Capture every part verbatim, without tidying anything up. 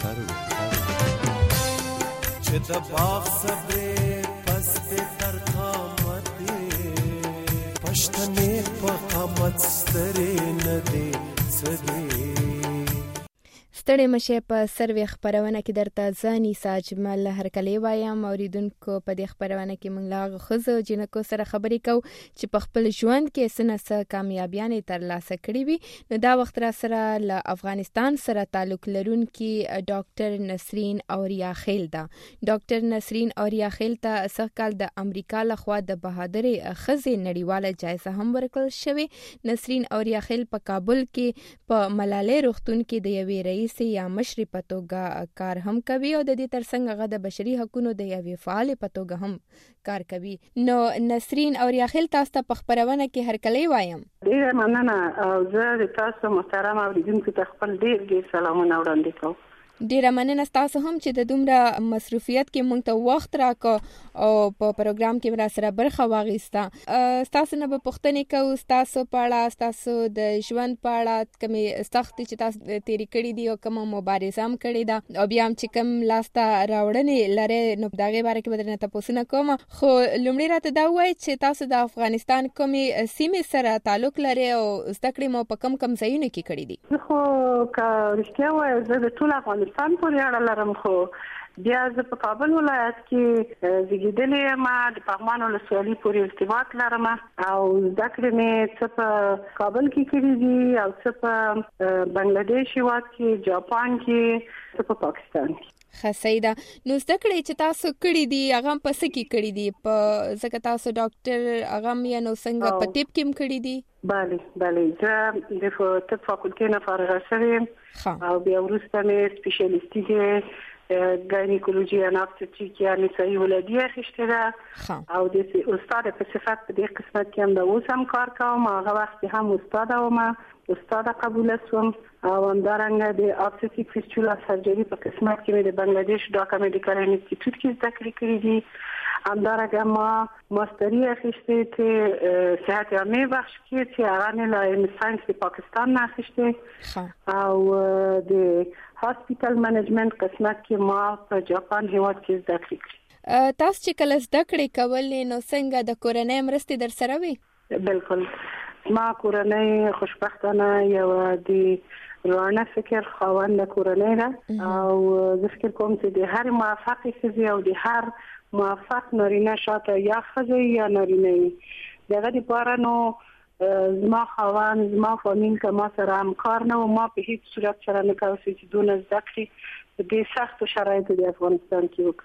تر چې د باغ صبرې پس په تر قامتې پښتنې په قامت سترې نه دي سدي ستړي مشه په سروي خبرونه کې درته ځاني ساجمل هر کلی وایم اوریدونکو په دې خبرونه کې موږ لاغ خزو جنکو سره خبرې کو چې په خپل ژوند کې سنسه کامیابیانه ترلاسه کړې وي نو دا وخت را سره له افغانستان سره تعلق لرونکي ډاکټر نسرین اوریا خیل دا ډاکټر نسرین اوریا خیل ته سرکال د امریکا لخوا د بهادر خزې نړیواله جایزه هم ورکړل شوې نسرین اوریا خیل په کابل کې په ملالۍ روغتون کې د یوې رئیس یا مشري په توګه کار هم کوي او د دې ترڅنګ هغه د بشري حقوقو د یوې فعال په توګه هم کار کوي نو نسرین اوریا خیل تاسو ته په خبرونه کې هر کلی وایم ډیره مننه او زه د تاسو محترم اوریدونکو ته خپل ډیر ډیر سلامونه وړاندې کوم ډیره مننه تاسو هم چې د دومره مصروفیت کې مونږ ته وخت راکو او په پروګرام کې را سره برخه واغیسته تاسو نه به پوښتنه کوو تاسو په اړه تاسو د ژوند په اړه کومې سخت چې تاسو تیری کړې دي او کومه مبارزه هم کړې ده او بیا هم چې کوم لاسته راوړنې لري نو دغه باره کې بدرنه تاسو نه کوم خو لومړی راته دا وایي چې تاسو د افغانستان کومې سیمې سره تعلق لري او زده کړې مو په کم کم ځایونو کې کړې دي خو کا رښتیا وایي زه د ټول افغانستان پورې اړه لرم خو بیا زه په کابل ولایت کې زیږیدلې یم د پغمان ولسوالۍ پورې ارتباط لرم او زده کړې مې څه په کابل کې کړې دي او څه په بنگلاديش هېواد کې جاپان کې څه په پاکستان کې خسیدا نو زده کړې چې تاسو کړې دي هغه په څه کې کړې دي په ځکه تاسو ډاکټر هغه یا نو څنګه په طب کې کړې دي بله بله زه د طب فاکولټې نه فارغه شوم او بیا وروسته مې سپیشلیستي کې ګاینیکولوژي انابستیک یعنی نسایي ولادي اخیسته ده او د استاد په صفت په دې قسمت کې هم د اوسم کار کوم هغه وخت هم استاد وم استاد قبول شوم او همدارنګه د ابستیک فیسچولا سرجری په قسمت کې د بنگلاديش ډاکا میډیکل انسټیټیوټ کې زده کړې کړې دي همدارنګه ما ماستری اخیسته چې صحت عامه بخش کې چې هغه نه لایم ساينس په پاکستان نه اخیسته او د هاسپټل منیجمنت قسمت کې ما په جاپان هیواد کې زده کړې تاسو چې کله زده کړې کولې نو څنګه د کورنۍ مرستې در سره وي بالکل ما کورنۍ خوشبختانه یو د روانه فکر خاوند کورنۍ ده او زه فکر کوم چې د هر موفق ښځې او د هر موفق نارینه شاته یا ښځه یا نارینه دغه لپاره نو زما خاوند زما فامیل که ما سره همکار نه و ما په هیڅ صورت سره نه کوي چې دونه زده کړي د سختو شرایطو د افغانستان کې وکړي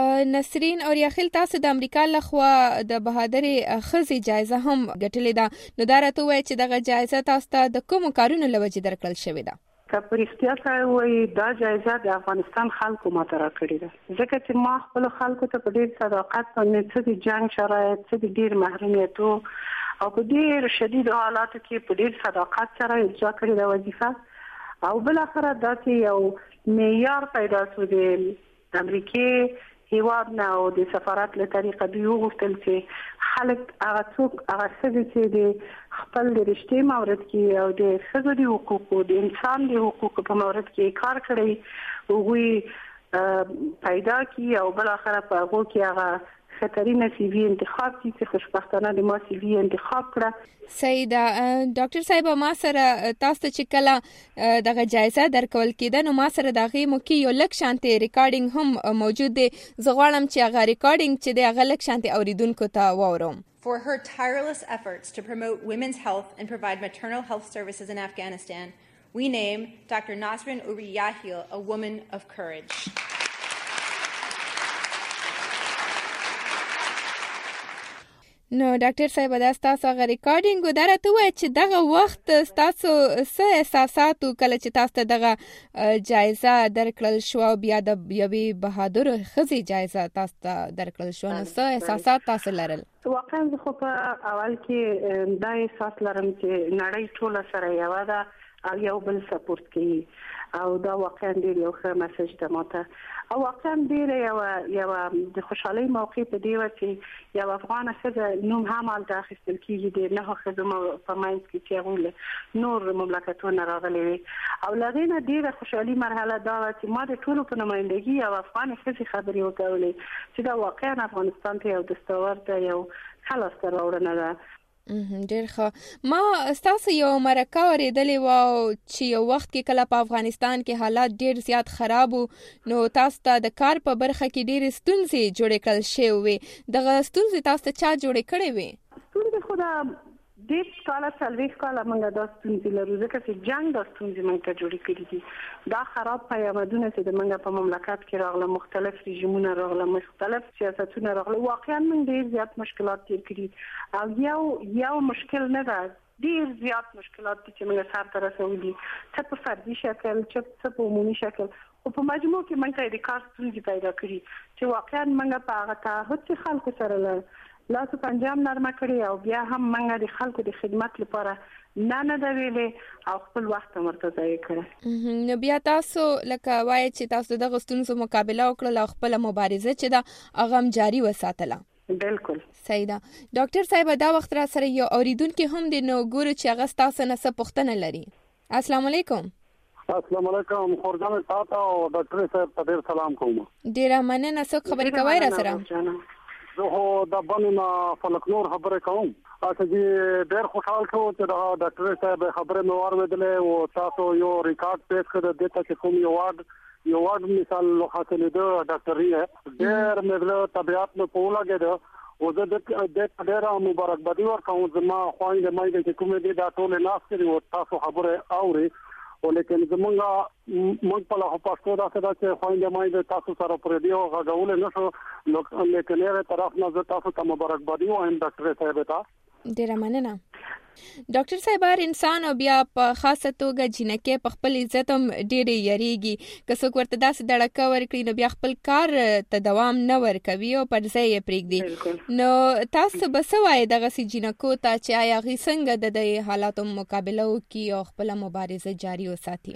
نسرین اوریا خیل تاسو د امریکا لخوا د بهادر خزې جایزه هم ګټلې ده نو دا راته وایي چې دغه جایزه تاسو ته د کوم کارونو لوجه درکړل شوې ده که په رښتیا سره وایي دا جایزه د افغانستان خلکو ماته راکړې ده ځکه چې ما خپل خلکو ته په ډېر صداقت باندې څه د جنګ شرایط څه د ډېر محرومیتو او په ډېر شدید حالاتو کې په ډېر صداقت سره اجرا کړې ده وظیفه او بل اخر دا چې یو معیار پیدا شو د امریکای هیواد نه او د سفارت له طریقه دی وغوښتل چې خلک هغه څوک هغه څه چې د خپل د رښتې مورد کې او د ښځو د حقوقو د انسان د حقوقو په مورد کې کار کړی وګوي پیدا کی او بل اخر په هغه کې هغه خطرینه سی وی انتخاب کی چې خوشبختانه د ما سی وی انتخاب کړه سیدا ډاکټر صاحب ما سره تاسو چې کله دغه جایزه درکول کېده نو ما سره دغه مو کې یو لک شانتي ریکارډینګ هم موجود دی زغوالم چې هغه ریکارډینګ چې دغه لک شانتي اوریدونکو ته واورم For her tireless efforts to promote women's health and provide maternal health services in Afghanistan, we name Doctor Nasrin Uri Yahil a woman of courage. نو ډاکټر صاحب دا تاسو غو ریکارډینګ ودرته وای چې دغه وخت تاسو څه احساسات کله چې تاسو دغه جایزه درکړل شو بیا د یوې بهادر خزې جایزه تاسو درکړل شو نو څه احساسات تاسو لرل واقعا خو په اول کې دا احساس لرم چې نړۍ ټول سره یو ده او یو بل سپورټ کوي او دا واقعا ډیر یو ښه میسج ده ماته او واقعا ډیر یو یو د خوشحالي موقع په دی چې یو افغان ښځه نوم هم الته اخیستل کیږي د نه ښځو په منځ کې چې هغه نور مملکتونه راغلي او لغینه ډیره خوشحالي مرحله دا چې ما د ټولو په نمائندګي او افغان ښځې خبرې وکولې چې دا واقعا افغانستان ته یو دستاورد یو خلاص راوړنه ده. ډیر ښه. ما ستاسو یو مرکه اورېدلې وه چې یو وخت کې کله په افغانستان کې حالات ډیر زیات خراب وو نو تاسو ته د کار په برخه کې ډېرې ستونزې جوړې کړل شوې وې. دغه ستونزې تاسو ته چا جوړې کړې وې؟ ستونزې خو دا ډېر کاله څلوېښت کاله موږ دا ستونزې لرو ځکه چې جنګ دا ستونزې موږ ته جوړې کړي دي. دا خراب پیامدونه چې د موږ په مملکت کې راغله مختلف رژیمونه راغله مختلف سیاستونه راغله واقعا موږ ډېر زیات مشکلات تیر کړي او یو یو مشکل نه ده ډېر زیات مشکلات چې موږ سره تر رسولي دي څه په فردي شکل څه په عمومي شکل او په مجموع کې موږ ته د کار ستونزې پیدا کړي چې واقعا موږ په هغه تعهد چې خلکو سره لاسو پنجام نرمه کړی او بیا هم موږ د خلکو د خدمت لپاره نه نه دا ویلې او خپل وخت مرته ځای کړی. نو بیا تاسو لکه وایي چې تاسو دغه ستونزو مقابله وکړه او خپل مبارزه چې دا هغه هم جاري وساتله. بالکل صحیح ده. ډاکټر صاحب دا وخت را سره یو اوریدونکو هم د نو ګورو چې هغه تاسو نه څه پوښتنه لري. السلام علیکم. السلام علیکم خورجان تاسو او ډاکټر صاحب ته ډیر سلام کوم. ډیر مننه. څه خبرې کوي را سره؟ زه هو د بنونه فلکنور خبره کوم. اته چې ډېر خوشحال شو چې دا ډاکټر صاحب خبره مې واورېدلې او تاسو یو ریکارډ پیښ کړی د دې چې کوم یو وارد یو وارد مثال حاصل دی ډاکټري ډېر مې طبيعت مې په لګیدو او زه د دې ډېر مبارکبادي ورکوم زما خوایند مې چې کوم دې دا ټول ناس کړي او تاسو خبره اوري او لیکن زمونږه موږ په لاهو پښتو دا څه چې خوایند مې تاسو سره پر دی او غاول نه شو لیکن یې طرف نه زه تاسو ته مبارکبادي وایم ډاکټر صاحب ته ډیر مننه. ډاکټر صاحب هر انسان او بیا په خاصه توګه جنکه په خپل عزت هم ډېر یریږي که څوک ورته داسې دړکه ورکړي نو بیا خپل کار ته دوام نه ورکوي او پر ځای یې پرېږدي. نو تاسو به څه وایئ دغسې جنکو ته چې آیا هغوی څنګه د دې حالاتو مقابله وکړي او خپله مبارزه جاري وساتي؟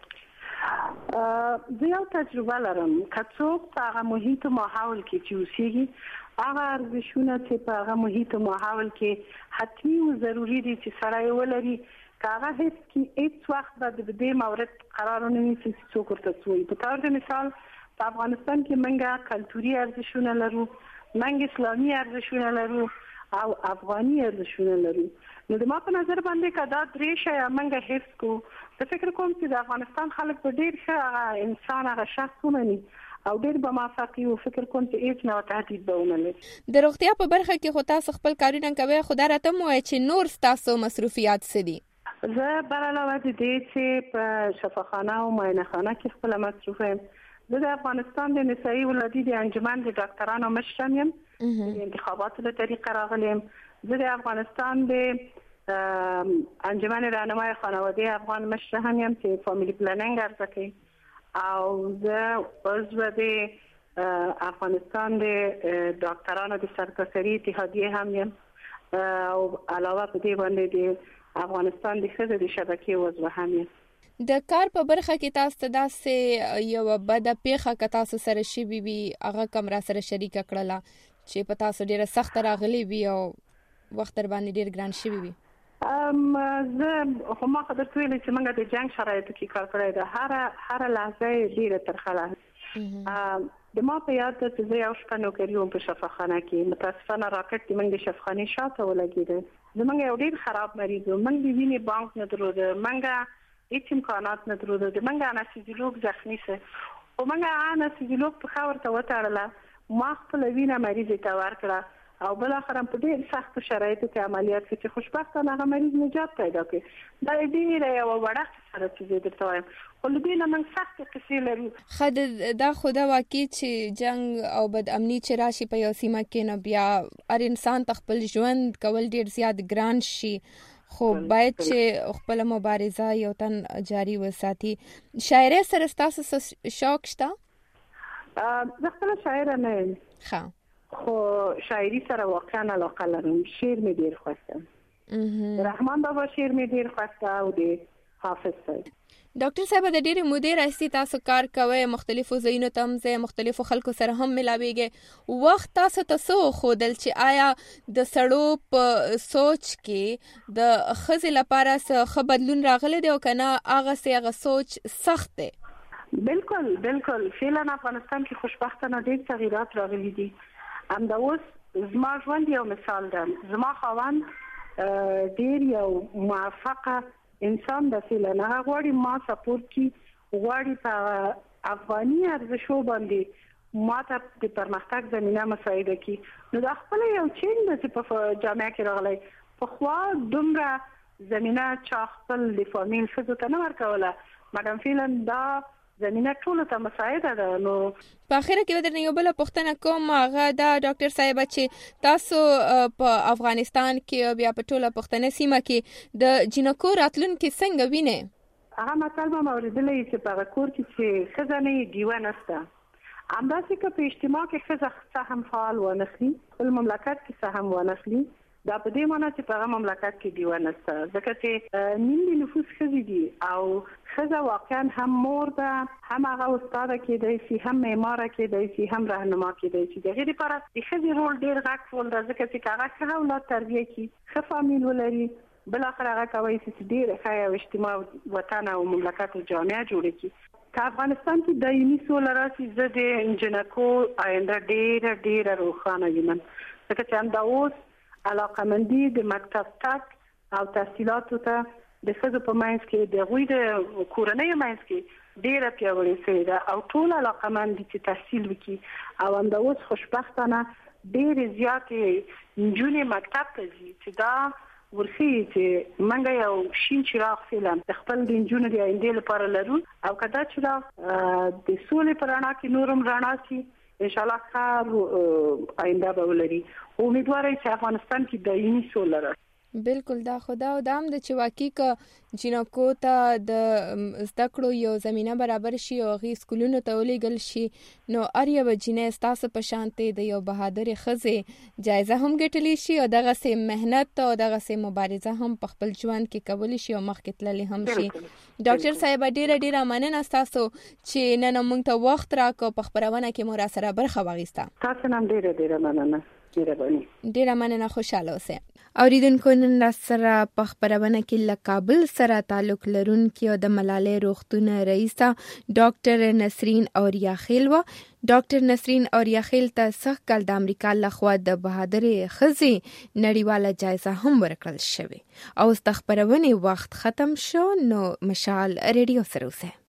زه یو تجربه لرم که څوک په هغه محیط و ماحول کې چې اوسېږي هغه ارزښتونه چې په هغه محیط او ماحول کې حتمي او ضروری دي چې سړی ولري که هغه هیڅ کې هیڅ وخت به د دې مورد قرار نه وي چې څوک ورته څه په طور د مثال په افغانستان کې موږ کلتوري ارزښتونه لرو موږ اسلامي ارزښتونه لرو او افغاني ارزښتونه لرو. نو د ما په نظر باندې که دا درې شیان موږ حفظ کړو زه فکر کوم چې د افغانستان خلک په ډېر ښه هغه انسان هغه شخص ومني او ډېر به موافقي او فکر کوم چې هیڅ نه تهدید به ونه لري. د روغتیا په برخه کې خو تاسو خپل کارونه کوي خو دا راته مو وایي چې نور تاسو مصروفیات څه دي؟ زه بر علاوه د دې چې په شفاخانه او معاینه خانه کې خپل مصروف یم زه د افغانستان د نسایي ولادي د انجمن د ډاکټرانو مشر یم د انتخاباتو له طریقه راغلی یم. زه د افغانستان د انجمن راهنمای خانواده افغان مشر هم یم چې فامیلی پلانینګ ارزه کوي او زه عضو د افغانستان د ډاکټرانو د سرتاسري اتحادیه هم یم او علاوه په دې باندې د افغانستان د ښځو د شبکې عضو هم یم. د کار په برخه کې تاسو ته داسې یو بده پیښه که تاسو سره شوي وي هغه کوم را سره شریکه کړله چې په تاسو ډېره سخته راغلې وي او وخت در باندې ډېر ګران شوي وي؟ زه خو ما خو درته ویلې چې موږ د جنګ شرایطو کې کار کړی ده هره هره لحظه یې ډېره ترخه لحظه د ما په یاد ده چې زه یو شپه نوکري وم په شفاخانه کې متاسفانه راکټ د موږ د شفاخانې شاته ولګېده زموږ یو ډېر خراب مریض و موږ د وینې بانک نه درلوده موږ هیڅ امکانات نه درلوده د موږ انستیزیولوګ زخمي سه خو موږ انستیزیولوګ په ښه ورته وتړله ما خپله وینه مریضې ته ورکړه او بل اخر هم په ډېر سختو شرایطو کې عملیات کې چې خوشبختانه هغه مریض نجات پیدا کړي دا ډېره یوه وړه قصه ده چې زه درته وایم خو له دې نه موږ سختې قصې لرو. ښه دا خو دا واقع چې جنګ او بدامني چې راشي په یو سیمه کې نو بیا هر انسان ته خپل ژوند کول ډېر زیات ګران شي خو باید چې خپل مبارزه یو تن جاري وساتي. شاعرۍ سره ستاسو شوق شته؟ زه خپله شاعره نه یم ښه خو شاعري سره واقعا علاقه لرم شعر مې ډېر خوښ ده رحمان بابا شعر مې ډېر خوښ ده او د حافظ صاحب. ډاکټر صاحب د ډېرې مودې راځي تاسو کار کوئ، مختلفو ځایونو ته هم ځئ، مختلفو خلکو سره هم ملاویږئ. وخت تاسو ته څه وښودل چې آیا د سړو په سوچ کې د ښځې لپاره څه ښه بدلون راغلی دی او که نه هغسې هغه سوچ سخت دی؟ بالکل بالکل فعلا افغانستان کې خوشبختانه ډېر تغییرات راغلي دي. همدا اوس زما ژوند یو مثال ده. زما خاوند ډېر یو موفقه انسان د فعلا هغه غواړي ما سپورټ کی، غواړي په افغاني ارزښتو باندې ما ته د پرمختګ زمینه مساعده کی. نو د خپل یو چین د په جامعه کې راغلی په خوا دومره زمینه چا خپل د فامیل ښځو ته نه ورکوله. مدام فعلا دا زمینه ټولو ته مساعده ده. نو په اخره کې ودرنه یو بل پوښتنه کوم، هغه دا ډاکټر صاحب چې تاسو په افغانستان کې بیا په ټوله پښتنه سیمه کې د جنکو راتلونکي څنګه وینئ؟ هغه مطلب ما اوریدلی چې په هغه کور کې چې ښځه نه وي ډیوه نشته. همداسې که په اجتماع کې ښځه څه هم فعال ونخلي، خپل مملکت کې څه هم ونخلي، دا په دې معنی چې په هغه مملکت کې ډیوه نشته. ځکه چې نیم نفوس ښځې دي او ښځه واقعا هم مور ده، هم هغه استاده کېدای شي، هم معماره کېدای شي، هم رهنما کېدای شي. د هغې لپاره د ښځې رول ډېر غټ رول ده، ځکه چې که هغه ښه اولاد تربیه کړي، ښه فامیل ولري، بالاخره هغه کولی شي چې ډېره ښه یو اجتماع وطن او مملکت او جامعه جوړه کړي. که افغانستان کې دایمي سوله راشي، زه د جنکو آینده ډېره ډېره روښانه وینم. ځکه چې همدا اوس علاقمندي د مکتب تک او تحصیلاتو ته د ښځو په منځ کې د هغوی د کورنیو منځ کې ډېره پیاوړې شوې ده او ټول علاقمند دي چې تحصیل وکړي. او همدا اوس خوشبختانه ډېرې زیاتې نجونې مکتب ته ځي چې دا ورښیي چې موږ یو شین چراغ فعلا د خپل د نجونو د آیندې لپاره لرو. او که دا چراغ د سولې په رڼا کې نور هم رڼا شي، انشاءالله ښه آینده به ولري. امیدواره چې افغانستان کې دایمي سوله راشي. بالکل دا خدا او دام د چې واقعي که جنکو ته د زده کړو یو زمینه برابر شي او هغې سکولونو ته ولیږل شي، نو هر یوه جینۍ ستاسو په شانتې د یو بهادرې ښځې جایزه هم ګټلی شي او دغسې محنت او دغسې مبارزه هم په خپل ژوند کې کولی شي او مخکې تللی هم شي. ډاکټر صاحب ډېره ډېره مننه ستاسو چې نن موږ ته وخت راکړو، په خپرونه کې مو راسره برخه واخیسته. تاسو هم ډېره ډېره مننه. ډیره مننه، خوشاله اوسئ. اوریدونکو نن سره په خپرونه کې له کابل سره تعلق لرونکي او د ملالۍ روغتون رئیسه ډاکټر نسرین اوریاخیل و. ډاکټر نسرین اوریاخیل ته سږ کال د امریکا لخوا د بهادرې ښځې نړیواله جایزه هم ورکړل شوې. او اوس د خپرونې وخت ختم شو، نو مشال ریډیو سره اوسئ.